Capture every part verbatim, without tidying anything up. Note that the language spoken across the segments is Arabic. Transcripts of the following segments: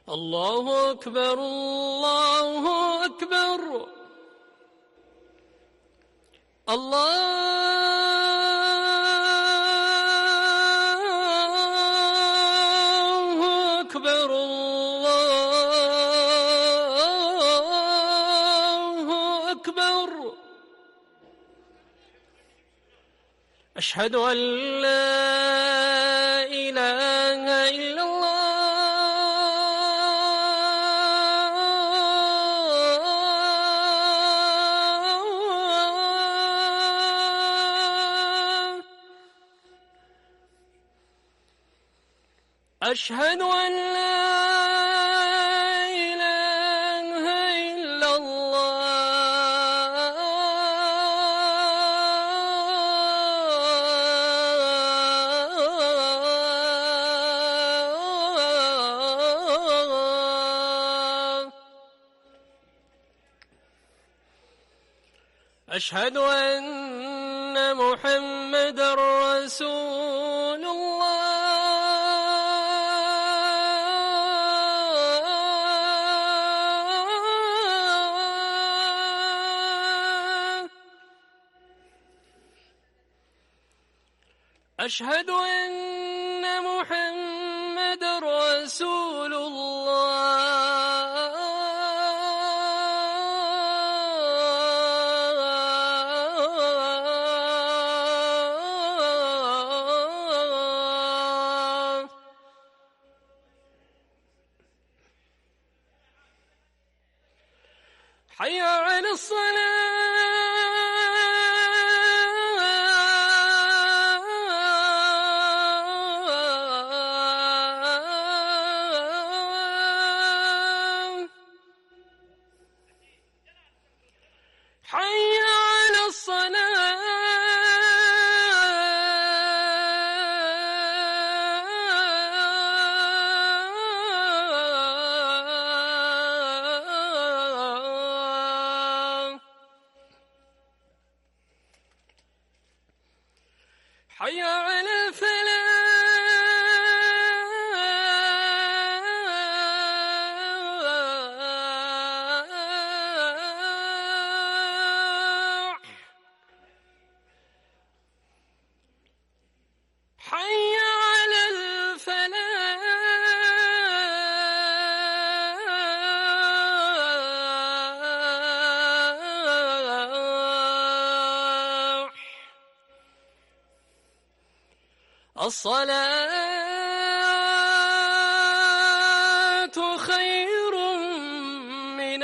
الله أكبر الله أكبر الله أكبر الله أكبر. أشهد أن لا إله إلا الله. أشهد أن لا إله إلا الله. أشهد أن محمدًا رسول الله. أشهد أن محمدًا رسول الله. حي على الصلاة. حي على الصلاة. حي على الفلاح. حي على الفلاح. الصلاة خير من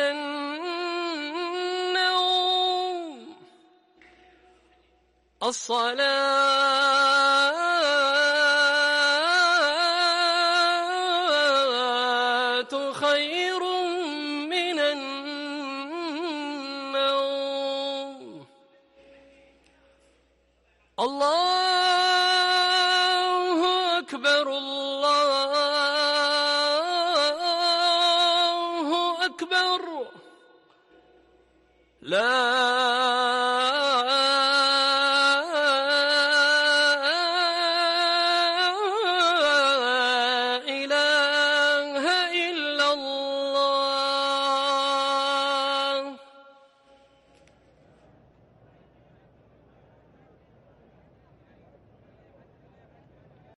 النوم. الصلاة خير من النوم. الله أكبر الله أكبر. لا